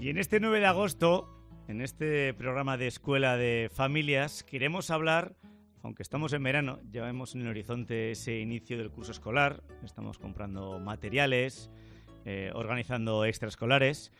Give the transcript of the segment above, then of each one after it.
Y en este 9 de agosto, en este programa de Escuela de Familias, queremos hablar, aunque estamos en verano, ya vemos en el horizonte ese inicio del curso escolar, estamos comprando materiales, organizando extraescolares,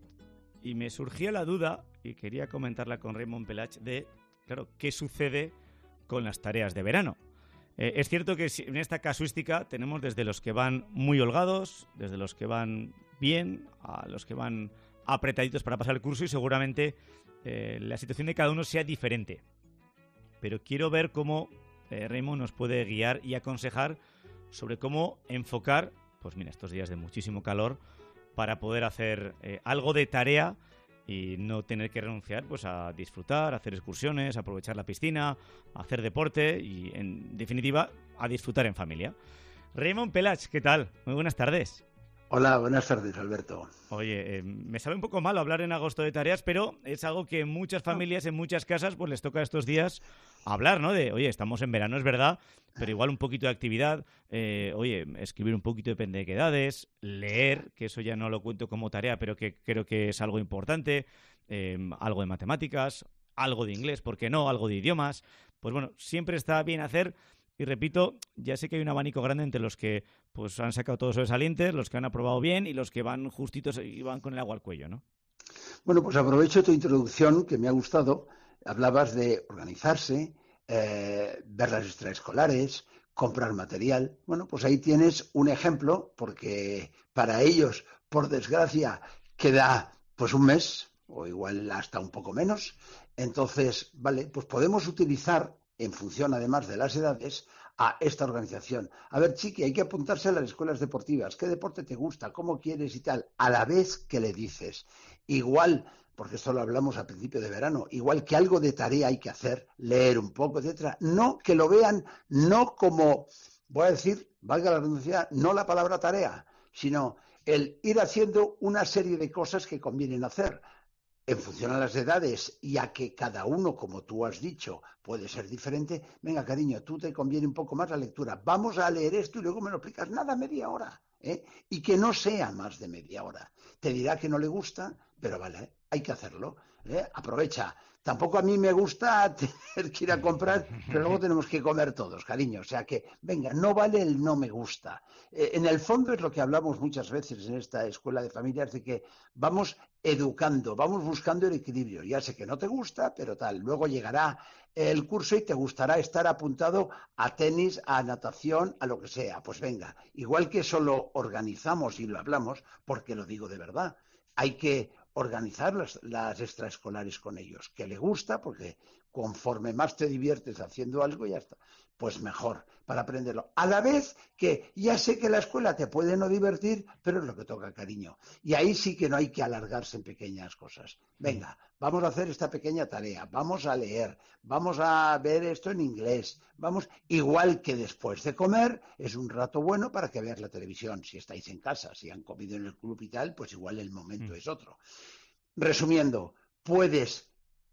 y me surgía la duda, y quería comentarla con Raymond Pelach, de, claro, ¿qué sucede con las tareas de verano? Es cierto que en esta casuística tenemos desde los que van muy holgados, desde los que van bien, a los que van apretaditos para pasar el curso, y seguramente la situación de cada uno sea diferente. Pero quiero ver cómo Raymond nos puede guiar y aconsejar sobre cómo enfocar, pues mira, estos días de muchísimo calor, para poder hacer algo de tarea y no tener que renunciar pues a disfrutar, a hacer excursiones, a aprovechar la piscina, a hacer deporte y, en definitiva, a disfrutar en familia. Raymond Pelach, ¿qué tal? Muy buenas tardes. Hola, buenas tardes, Alberto. Oye, me sabe un poco mal hablar en agosto de tareas, pero es algo que en muchas familias, en muchas casas, pues les toca estos días hablar, ¿no? De, oye, estamos en verano, es verdad, pero igual un poquito de actividad, oye, escribir un poquito depende de qué edades, leer, que eso ya no lo cuento como tarea, pero que creo que es algo importante, algo de matemáticas, algo de inglés, ¿por qué no? Algo de idiomas. Pues bueno, siempre está bien hacer. Y repito, ya sé que hay un abanico grande entre los que pues han sacado todos sobresalientes, los que han aprobado bien y los que van justitos y van con el agua al cuello, ¿no? Bueno, pues aprovecho tu introducción, que me ha gustado. Hablabas de organizarse, ver las extraescolares, comprar material. Bueno, pues ahí tienes un ejemplo, porque para ellos, por desgracia, queda pues un mes, o igual hasta un poco menos. Entonces, vale, pues podemos utilizar, en función además de las edades, a esta organización. A ver, chiqui, hay que apuntarse a las escuelas deportivas. ¿Qué deporte te gusta? ¿Cómo quieres y tal? A la vez que le dices, igual, porque esto lo hablamos a principio de verano, igual que algo de tarea hay que hacer, leer un poco, etcétera. No que lo vean, no como, voy a decir, valga la redundancia, no la palabra tarea, sino el ir haciendo una serie de cosas que convienen hacer. En función a las edades y a que cada uno, como tú has dicho, puede ser diferente, venga, cariño, tú te conviene un poco más la lectura. Vamos a leer esto y luego me lo explicas. Nada, media hora. Y que no sea más de media hora. Te dirá que no le gusta, pero vale, hay que hacerlo. Aprovecha. Tampoco a mí me gusta tener que ir a comprar, pero luego tenemos que comer todos, cariño. O sea que, venga, no vale el no me gusta. En el fondo es lo que hablamos muchas veces en esta escuela de familias, de que vamos educando, vamos buscando el equilibrio. Ya sé que no te gusta, pero tal. Luego llegará el curso y te gustará estar apuntado a tenis, a natación, a lo que sea. Pues venga, igual que eso lo organizamos y lo hablamos, porque lo digo de verdad, hay que organizar las extraescolares con ellos, que le gusta, porque conforme más te diviertes haciendo algo, ya está, pues mejor para aprenderlo. A la vez que ya sé que la escuela te puede no divertir, pero es lo que toca, cariño. Y ahí sí que no hay que alargarse en pequeñas cosas. Venga, vamos a hacer esta pequeña tarea, vamos a leer, vamos a ver esto en inglés, vamos, igual que después de comer, es un rato bueno para que veas la televisión. Si estáis en casa, si han comido en el club y tal, pues igual el momento es otro. Resumiendo, puedes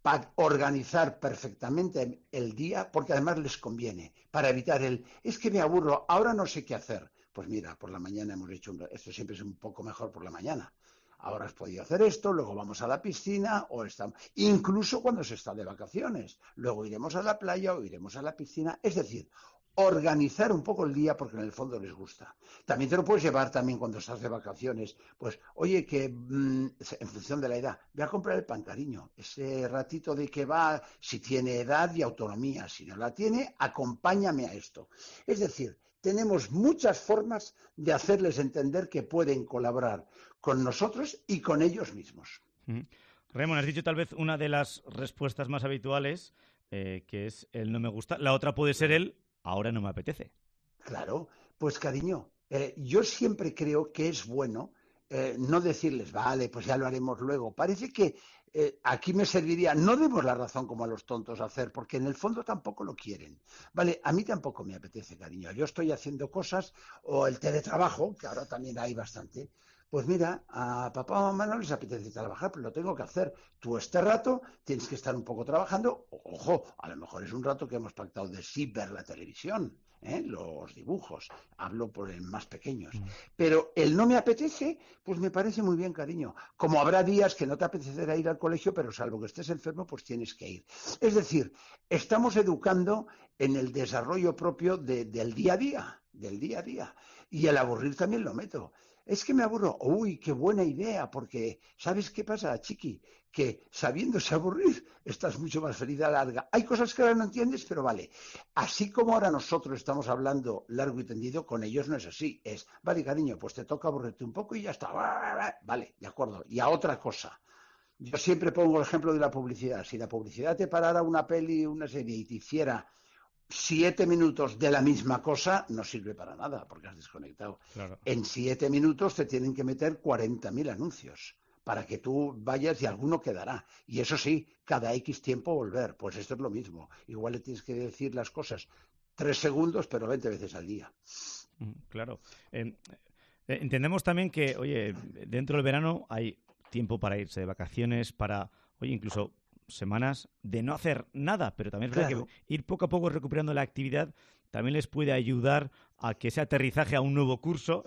organizar perfectamente el día, porque además les conviene, para evitar es que me aburro, ahora no sé qué hacer. Pues mira, por la mañana hemos hecho, esto siempre es un poco mejor por la mañana. Ahora has podido hacer esto, luego vamos a la piscina, incluso cuando se está de vacaciones. Luego iremos a la playa o iremos a la piscina. Es decir, organizar un poco el día, porque en el fondo les gusta. También te lo puedes llevar también cuando estás de vacaciones. Pues, oye, que en función de la edad, ve a comprar el pan, cariño. Ese ratito de que va, si tiene edad y autonomía, si no la tiene, acompáñame a esto. Es decir, tenemos muchas formas de hacerles entender que pueden colaborar con nosotros y con ellos mismos. Raymond, has dicho tal vez una de las respuestas más habituales, que es el no me gusta. La otra puede ser el ahora no me apetece. Claro, pues cariño, yo siempre creo que es bueno no decirles, vale, pues ya lo haremos luego. Parece que aquí me serviría, no demos la razón como a los tontos hacer, porque en el fondo tampoco lo quieren. Vale, a mí tampoco me apetece, cariño. Yo estoy haciendo cosas, o el teletrabajo, que ahora también hay bastante. Pues mira, a papá o mamá no les apetece trabajar, pero lo tengo que hacer. Tú este rato tienes que estar un poco trabajando. Ojo, a lo mejor es un rato que hemos pactado de sí ver la televisión. los dibujos, hablo por el más pequeños. Pero el no me apetece, pues me parece muy bien, cariño. Como habrá días que no te apetecerá ir al colegio, pero salvo que estés enfermo, pues tienes que ir. Es decir, estamos educando en el desarrollo propio del día a día. Y el aburrir también lo meto. Es que me aburro. Uy, qué buena idea, porque ¿sabes qué pasa, chiqui? Que sabiéndose aburrir, estás mucho más feliz a la larga. Hay cosas que ahora no entiendes, pero vale. Así como ahora nosotros estamos hablando largo y tendido, con ellos no es así. Es, vale, cariño, pues te toca aburrirte un poco y ya está. Vale, de acuerdo. Y a otra cosa. Yo siempre pongo el ejemplo de la publicidad. Si la publicidad te parara una peli, una serie y te hiciera 7 minutos de la misma cosa, no sirve para nada, porque has desconectado. Claro. En 7 minutos te tienen que meter 40.000 anuncios para que tú vayas y alguno quedará. Y eso sí, cada X tiempo volver. Pues esto es lo mismo. Igual le tienes que decir las cosas 3 segundos, pero 20 veces al día. Claro. Entendemos también que, oye, dentro del verano hay tiempo para irse de vacaciones, para, oye, incluso semanas de no hacer nada, pero también es verdad que ir poco a poco recuperando la actividad también les puede ayudar a que ese aterrizaje a un nuevo curso,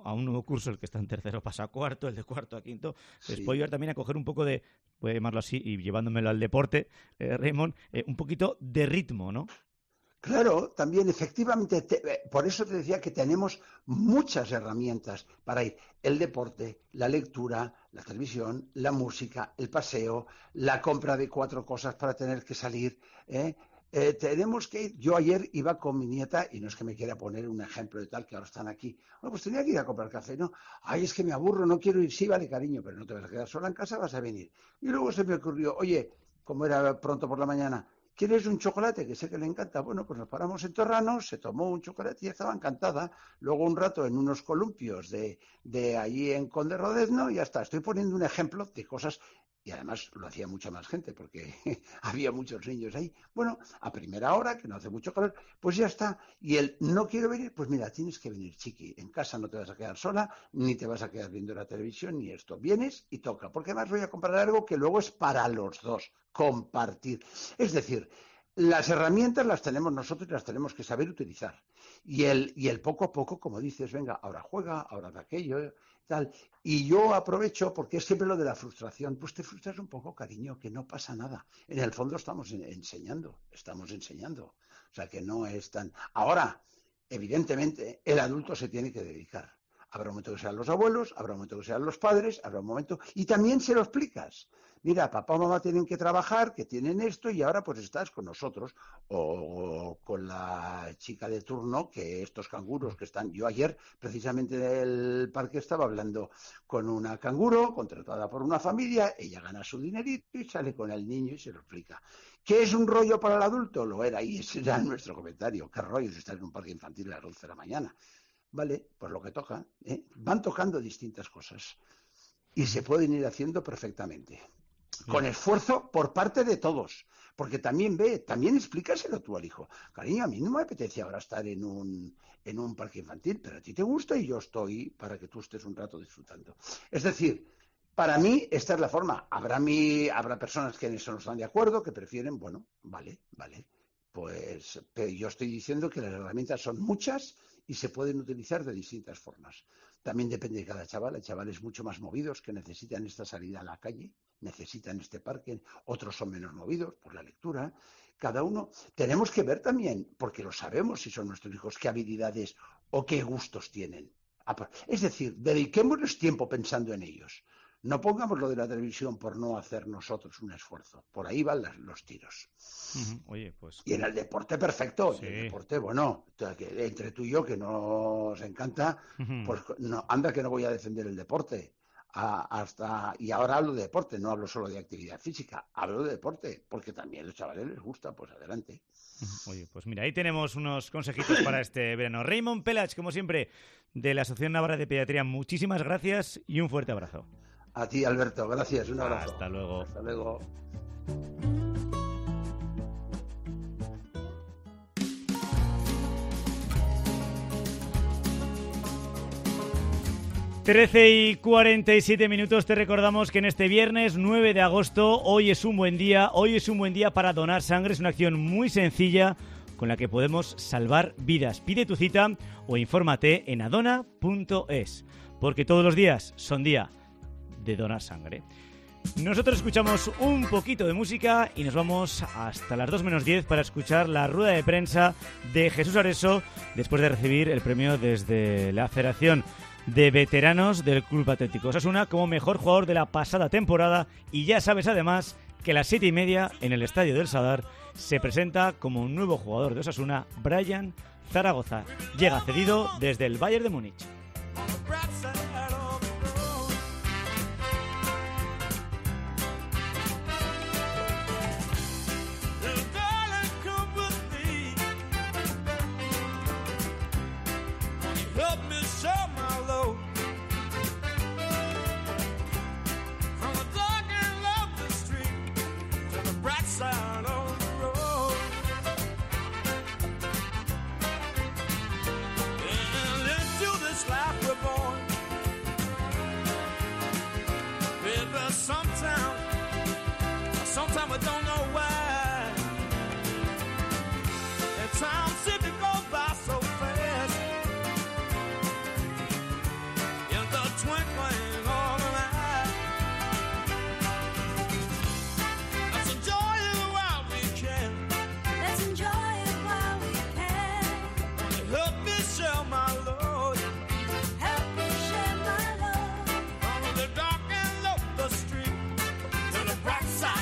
el que está en tercero pasa a cuarto, el de cuarto a quinto, les puede ayudar también a coger un poco de, voy a llamarlo así, y llevándomelo al deporte, Raymond, un poquito de ritmo, ¿no? Claro, también efectivamente, por eso te decía que tenemos muchas herramientas para ir. El deporte, la lectura, la televisión, la música, el paseo, la compra de 4 cosas para tener que salir. Tenemos que ir. Yo ayer iba con mi nieta, y no es que me quiera poner un ejemplo de tal, que ahora están aquí. Bueno, pues tenía que ir a comprar café, ¿no? Ay, es que me aburro, no quiero ir. Sí, vale, cariño, pero no te vas a quedar sola en casa, vas a venir. Y luego se me ocurrió, oye, como era pronto por la mañana, ¿quieres un chocolate? Que sé que le encanta. Bueno, pues nos paramos en Torrano, se tomó un chocolate y estaba encantada. Luego un rato en unos columpios de allí en Conde Rodezno y ya está. Estoy poniendo un ejemplo de cosas, y además lo hacía mucha más gente porque había muchos niños ahí. Bueno, a primera hora, que no hace mucho calor, pues ya está. Y él, no quiero venir, pues mira, tienes que venir, chiqui. En casa no te vas a quedar sola, ni te vas a quedar viendo la televisión, ni esto. Vienes y toca, porque además voy a comprar algo que luego es para los dos. Compartir. Es decir, las herramientas las tenemos nosotros y las tenemos que saber utilizar. Y el poco a poco, como dices, venga, ahora juega, ahora de aquello, tal. Y yo aprovecho, porque es siempre lo de la frustración, pues te frustras un poco, cariño, que no pasa nada. En el fondo estamos enseñando. O sea, que no es tan... Ahora, evidentemente, el adulto se tiene que dedicar. Habrá un momento que sean los abuelos, habrá un momento que sean los padres, habrá un momento... Y también se lo explicas. Mira, papá o mamá tienen que trabajar, que tienen esto, y ahora pues estás con nosotros. O con la chica de turno, que estos canguros que están... Yo ayer, precisamente en el parque, estaba hablando con una canguro, contratada por una familia, ella gana su dinerito y sale con el niño y se lo explica. ¿Qué es un rollo para el adulto? Lo era, y ese era nuestro comentario. ¿Qué rollo es estar en un parque infantil a las 11 de la mañana? Vale, pues lo que toca. Van tocando distintas cosas y se pueden ir haciendo perfectamente. Con esfuerzo por parte de todos. Porque también explícaselo tú al hijo. Cariño, a mí no me apetece ahora estar en un parque infantil, pero a ti te gusta y yo estoy para que tú estés un rato disfrutando. Es decir, para mí esta es la forma. Habrá personas que en eso no están de acuerdo, que prefieren, bueno, vale. Pues pero yo estoy diciendo que las herramientas son muchas y se pueden utilizar de distintas formas. También depende de cada chaval. Hay chavales mucho más movidos que necesitan esta salida a la calle, necesitan este parque, otros son menos movidos por la lectura. Cada uno tenemos que ver también, porque lo sabemos si son nuestros hijos, qué habilidades o qué gustos tienen. Es decir, dediquémonos tiempo pensando en ellos. No pongamos lo de la televisión por no hacer nosotros un esfuerzo. Por ahí van los tiros. Oye, pues... Y en el deporte, perfecto. Sí. En el deporte, bueno, entre tú y yo, que nos encanta, pues no, anda que no voy a defender el deporte. Y ahora hablo de deporte, no hablo solo de actividad física, hablo de deporte, porque también a los chavales les gusta, pues adelante. Oye, pues mira, ahí tenemos unos consejitos para este verano. Raymond Pelach, como siempre, de la Asociación Navarra de Pediatría, muchísimas gracias y un fuerte abrazo. A ti, Alberto, gracias, un abrazo. Hasta luego. Hasta luego. 13:47 te recordamos que en este viernes 9 de agosto hoy es un buen día para donar sangre. Es una acción muy sencilla, con la que podemos salvar vidas. Pide tu cita o infórmate en adona.es, porque todos los días son día de donar sangre. Nosotros escuchamos un poquito de música y nos vamos hasta las 2 menos 10 para escuchar la rueda de prensa de Jesús Areso después de recibir el premio desde la Federación de Veteranos del Club Atlético Osasuna como mejor jugador de la pasada temporada. Y ya sabes además que a las 7:30 en el Estadio del Sadar se presenta como un nuevo jugador de Osasuna, Brian Zaragoza. Llega cedido desde el Bayern de Múnich. Sometimes I don't know why. At times simply go by so fast. In the twinkling of an eye. Let's enjoy it while we can. Let's enjoy it while we can. Help me share my load. Help me share my load. On the dark and low street to the bright side.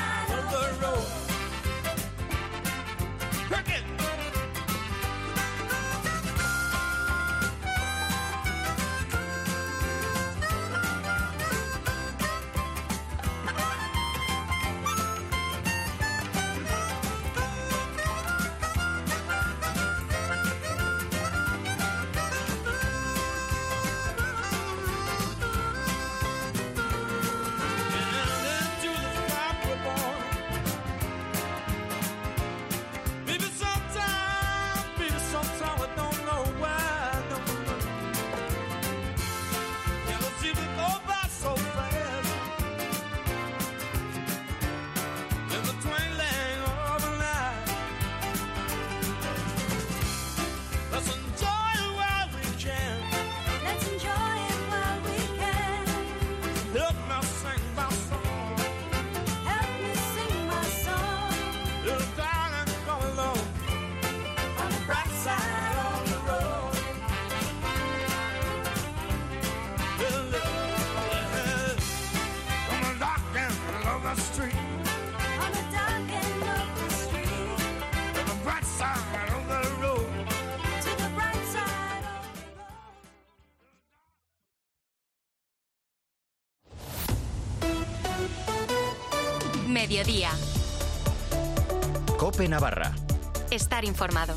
Mediodía. COPE Navarra. Estar informado.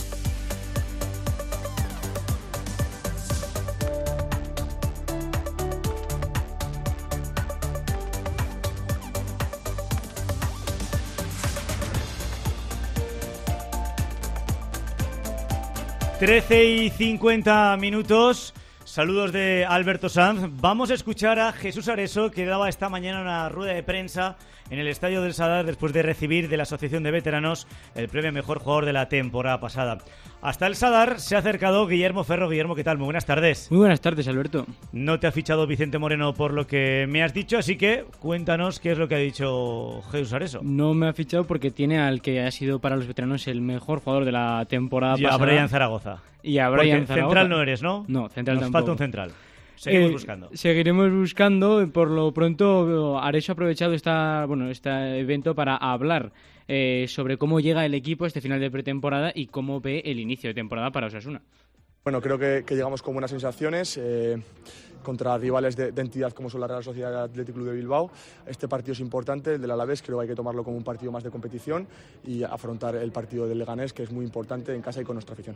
Trece y 50 minutos. Saludos de Alberto Sanz. Vamos a escuchar a Jesús Areso, que daba esta mañana una rueda de prensa en el Estadio del Sadar después de recibir de la Asociación de Veteranos el premio Mejor Jugador de la temporada pasada. Hasta el Sadar se ha acercado Guillermo Ferro. Guillermo, ¿qué tal? Muy buenas tardes. Muy buenas tardes, Alberto. No te ha fichado Vicente Moreno por lo que me has dicho, así que cuéntanos qué es lo que ha dicho Jesús Areso. No me ha fichado porque tiene al que ha sido para los veteranos el mejor jugador de la temporada pasada. Y a Brian Zaragoza. Y a Brian porque Zaragoza. Central no eres, ¿no? No, central Nos tampoco. falta un central. Seguimos buscando. Seguiremos buscando. Por lo pronto, Areso ha aprovechado este evento para hablar sobre cómo llega el equipo a este final de pretemporada y cómo ve el inicio de temporada para Osasuna. Bueno, creo que llegamos con buenas sensaciones contra rivales de entidad como son la Real Sociedad Athletic Club de Bilbao. Este partido es importante, el del Alavés, creo que hay que tomarlo como un partido más de competición y afrontar el partido del Leganés, que es muy importante en casa y con nuestra afición.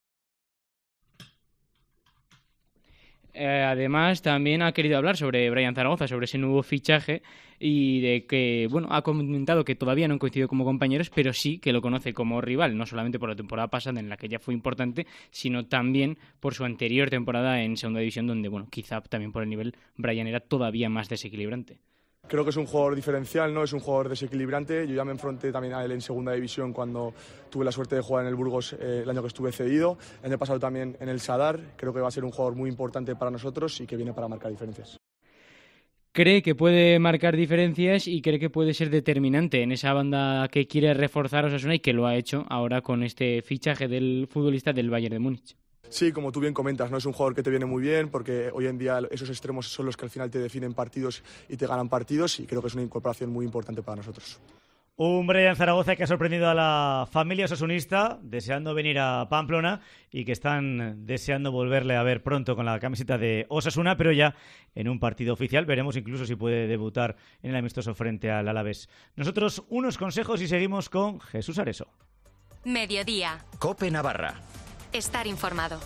Además, también ha querido hablar sobre Brian Zaragoza, sobre ese nuevo fichaje y de que, ha comentado que todavía no han coincidido como compañeros, pero sí que lo conoce como rival, no solamente por la temporada pasada en la que ya fue importante, sino también por su anterior temporada en Segunda División, donde, quizá también por el nivel, Brian era todavía más desequilibrante. Creo que es un jugador diferencial, ¿no? Es un jugador desequilibrante. Yo ya me enfrenté también a él en segunda división cuando tuve la suerte de jugar en el Burgos el año que estuve cedido. El año pasado también en el Sadar. Creo que va a ser un jugador muy importante para nosotros y que viene para marcar diferencias. Cree que puede marcar diferencias y cree que puede ser determinante en esa banda que quiere reforzar Osasuna y que lo ha hecho ahora con este fichaje del futbolista del Bayern de Múnich. Sí, como tú bien comentas, ¿no? Es un jugador que te viene muy bien porque hoy en día esos extremos son los que al final te definen partidos y te ganan partidos y creo que es una incorporación muy importante para nosotros. Un Brian Zaragoza que ha sorprendido a la familia osasunista deseando venir a Pamplona y que están deseando volverle a ver pronto con la camiseta de Osasuna, pero ya en un partido oficial. Veremos incluso si puede debutar en el amistoso frente al Alavés. Nosotros unos consejos y seguimos con Jesús Areso. Mediodía. COPE Navarra. Estar informado.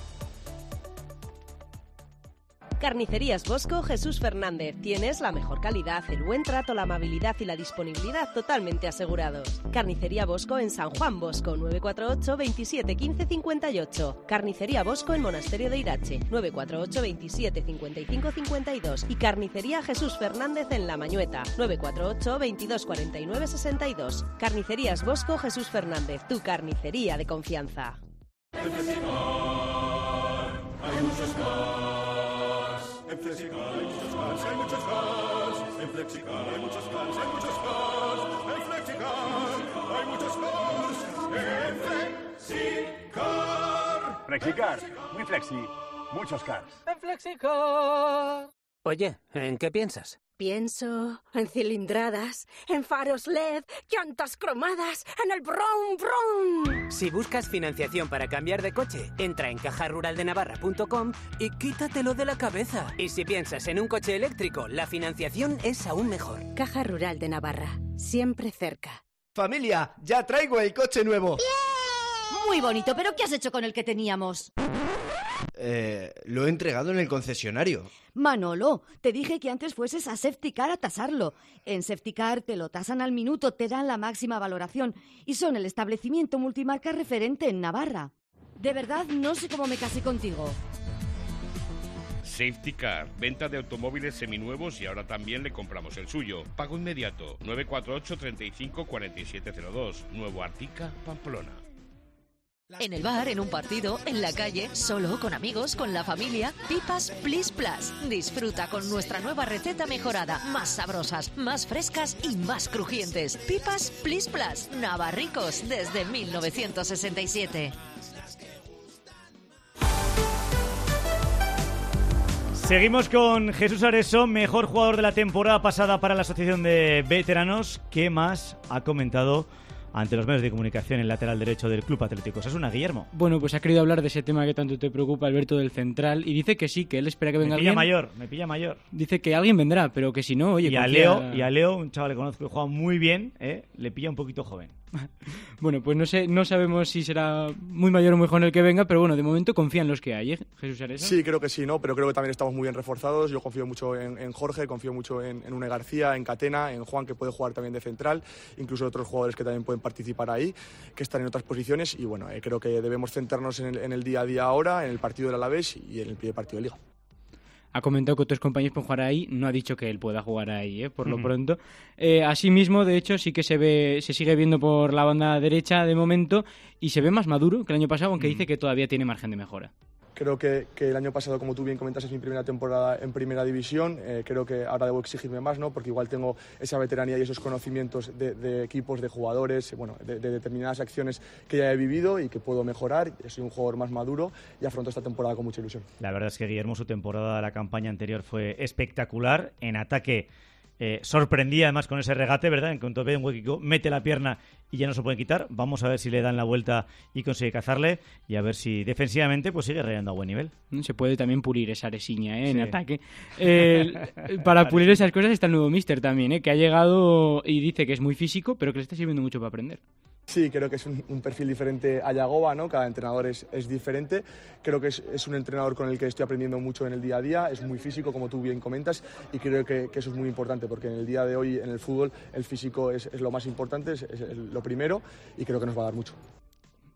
Carnicerías Bosco Jesús Fernández. Tienes la mejor calidad, el buen trato, la amabilidad y la disponibilidad totalmente asegurados. Carnicería Bosco en San Juan Bosco, 948 27 15 58. Carnicería Bosco en Monasterio de Irache, 948 27 55 52. Y Carnicería Jesús Fernández en La Mañueta, 948 22 49 62. Carnicerías Bosco Jesús Fernández, tu carnicería de confianza. En Flexicar hay muchos cars, hay muchos cars. En Flexicar hay muchos cars, hay muchos cars. En Flexicar hay muchos cars. En Flexicar. Flexicar, muy flexi, muchos cars. En Flexicar. Oye, ¿en qué piensas? Pienso en cilindradas, en faros LED, llantas cromadas, en el brum brum. Si buscas financiación para cambiar de coche, entra en cajaruraldenavarra.com y quítatelo de la cabeza. Y si piensas en un coche eléctrico, la financiación es aún mejor. Caja Rural de Navarra, siempre cerca. Familia, ya traigo el coche nuevo. ¡Bien! Muy bonito, pero ¿qué has hecho con el que teníamos? Lo he entregado en el concesionario. Manolo, te dije que antes fueses a Safetycar a tasarlo. En Safetycar te lo tasan al minuto, te dan la máxima valoración y son el establecimiento multimarca referente en Navarra. De verdad, no sé cómo me casé contigo. Safetycar, venta de automóviles seminuevos y ahora también le compramos el suyo. Pago inmediato, 948 35 4702, Nuevo Artica, Pamplona. En el bar, en un partido, en la calle, solo, con amigos, con la familia. Pipas Plis Plus. Disfruta con nuestra nueva receta mejorada. Más sabrosas, más frescas y más crujientes. Pipas Plis Plus. Navarricos desde 1967. Seguimos con Jesús Areso, mejor jugador de la temporada pasada para la Asociación de Veteranos. ¿Qué más ha comentado ante los medios de comunicación el lateral derecho del Club Atlético Osasuna, Guillermo? Bueno, pues ha querido hablar de ese tema que tanto te preocupa, Alberto, del central, y dice que sí, que él espera que venga alguien. Me pilla mayor. Dice que alguien vendrá, pero que si no, oye... Y a Leo, un chaval que conozco que juega muy bien, le pilla un poquito joven. Bueno, pues no sabemos si será muy mayor o muy joven el que venga, pero bueno, de momento confía en los que hay, ¿eh, Jesús Areso? Sí, creo que sí, ¿no? Pero creo que también estamos muy bien reforzados. Yo confío mucho en Jorge, confío mucho en Une García, en Catena, en Juan, que puede jugar también de central, incluso otros jugadores que también pueden participar ahí, que están en otras posiciones, y bueno, creo que debemos centrarnos en el día a día ahora, en el partido del Alavés y en el primer partido de Liga. Ha comentado que otros compañeros pueden jugar ahí, no ha dicho que él pueda jugar ahí, por lo pronto. Asimismo, de hecho, sí que se sigue viendo por la banda derecha de momento y se ve más maduro que el año pasado, aunque dice que todavía tiene margen de mejora. Creo que el año pasado, como tú bien comentas, es mi primera temporada en Primera División. Creo que ahora debo exigirme más, ¿no? Porque igual tengo esa veteranía y esos conocimientos de equipos, de jugadores, bueno, de determinadas acciones que ya he vivido y que puedo mejorar. Soy un jugador más maduro y afronto esta temporada con mucha ilusión. La verdad es que Guillermo, su temporada, la campaña anterior fue espectacular. En ataque sorprendía además con ese regate, ¿verdad? En cuanto ve un hueco, mete la pierna y ya no se puede quitar. Vamos a ver si le dan la vuelta y consigue cazarle y a ver si defensivamente pues sigue rayando a buen nivel. Se puede también pulir esa aresiña en ataque. Para pulir esas cosas está el nuevo míster también, que ha llegado y dice que es muy físico, pero que le está sirviendo mucho para aprender. Sí, creo que es un perfil diferente a Yagoba, ¿no? Cada entrenador es diferente. Creo que es un entrenador con el que estoy aprendiendo mucho en el día a día. Es muy físico, como tú bien comentas, y creo que eso es muy importante, porque en el día de hoy, en el fútbol, el físico es lo más importante, es lo primero, y creo que nos va a dar mucho.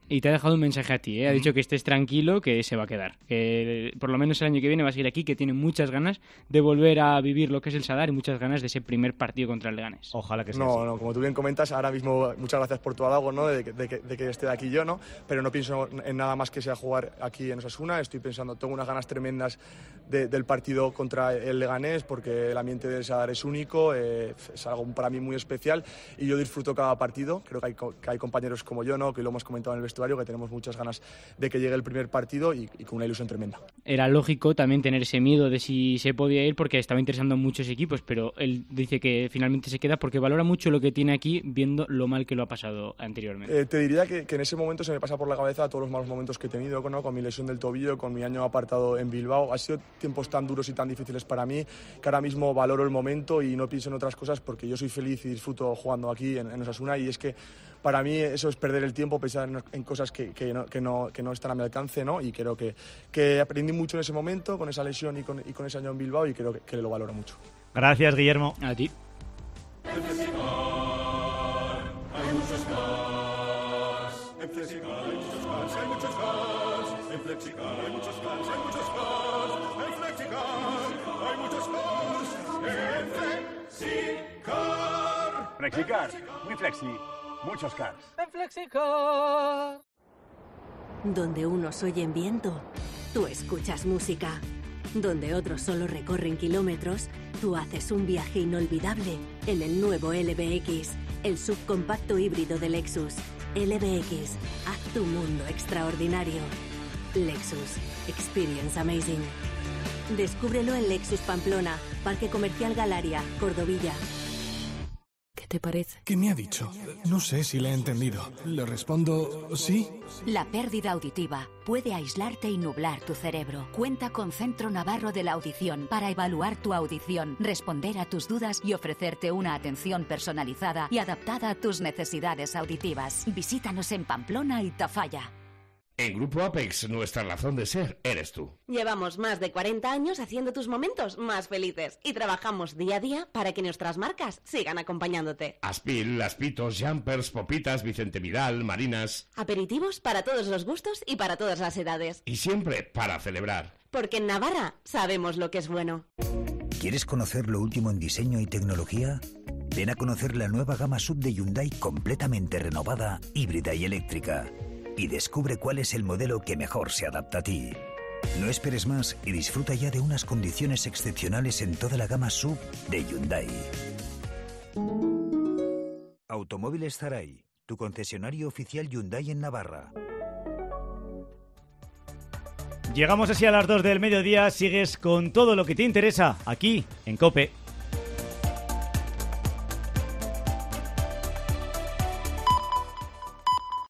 Y te ha dejado un mensaje a ti, ¿eh? Ha dicho que estés tranquilo, que se va a quedar. Que por lo menos el año que viene va a seguir aquí, que tiene muchas ganas de volver a vivir lo que es el Sadar y muchas ganas de ese primer partido contra el Leganés. Ojalá que sea No, así. no, como tú bien comentas, ahora mismo muchas gracias por tu halago, ¿no? de que esté aquí yo, ¿no? Pero no pienso en nada más que sea jugar aquí en Osasuna. Estoy pensando, tengo unas ganas tremendas del partido contra el Leganés, porque el ambiente del Sadar es único, es algo para mí muy especial y yo disfruto cada partido. Creo que hay compañeros como yo, ¿no? Que lo hemos comentado en el vestuario, que tenemos muchas ganas de que llegue el primer partido y con una ilusión tremenda. Era lógico también tener ese miedo de si se podía ir porque estaba interesando a muchos equipos, pero él dice que finalmente se queda porque valora mucho lo que tiene aquí viendo lo mal que lo ha pasado anteriormente. Te diría que en ese momento se me pasa por la cabeza todos los malos momentos que he tenido, ¿no? Con mi lesión del tobillo, con mi año apartado en Bilbao. Ha sido tiempos tan duros y tan difíciles para mí que ahora mismo valoro el momento y no pienso en otras cosas porque yo soy feliz y disfruto jugando aquí en Osasuna, y es que para mí eso es perder el tiempo, pensar en cosas que no están a mi alcance, ¿no? Y creo que aprendí mucho en ese momento, con esa lesión y con ese año en Bilbao, y creo que lo valoro mucho. Gracias, Guillermo. A ti. En Flexicar hay muchos cars. En Flexicar hay muchos cars, hay muchos cars. En Flexicar hay muchos cars, hay muchos cars. En Flexicar hay muchos cars. En Flexicar. Flexicar, muy flexi, muchos cars. En Flexicar. Donde unos oyen viento, tú escuchas música. Donde otros solo recorren kilómetros, tú haces un viaje inolvidable en el nuevo LBX, el subcompacto híbrido de Lexus. LBX, haz tu mundo extraordinario. Lexus, experience amazing. Descúbrelo en Lexus Pamplona, Parque Comercial Galaria, Cordovilla. ¿Qué te parece? ¿Qué me ha dicho? No sé si le he entendido. ¿Le respondo sí? La pérdida auditiva puede aislarte y nublar tu cerebro. Cuenta con Centro Navarro de la Audición para evaluar tu audición, responder a tus dudas y ofrecerte una atención personalizada y adaptada a tus necesidades auditivas. Visítanos en Pamplona y Tafalla. En Grupo Apex, nuestra razón de ser eres tú. Llevamos más de 40 años haciendo tus momentos más felices y trabajamos día a día para que nuestras marcas sigan acompañándote. Aspil, Aspitos, Jumpers, Popitas, Vicente Vidal, Marinas. Aperitivos para todos los gustos y para todas las edades. Y siempre para celebrar. Porque en Navarra sabemos lo que es bueno. ¿Quieres conocer lo último en diseño y tecnología? Ven a conocer la nueva gama SUV de Hyundai completamente renovada, híbrida y eléctrica. Y descubre cuál es el modelo que mejor se adapta a ti. No esperes más y disfruta ya de unas condiciones excepcionales en toda la gama SUV de Hyundai. Automóviles Zaray, tu concesionario oficial Hyundai en Navarra. Llegamos así a las 2 del mediodía. Sigues con todo lo que te interesa aquí en COPE.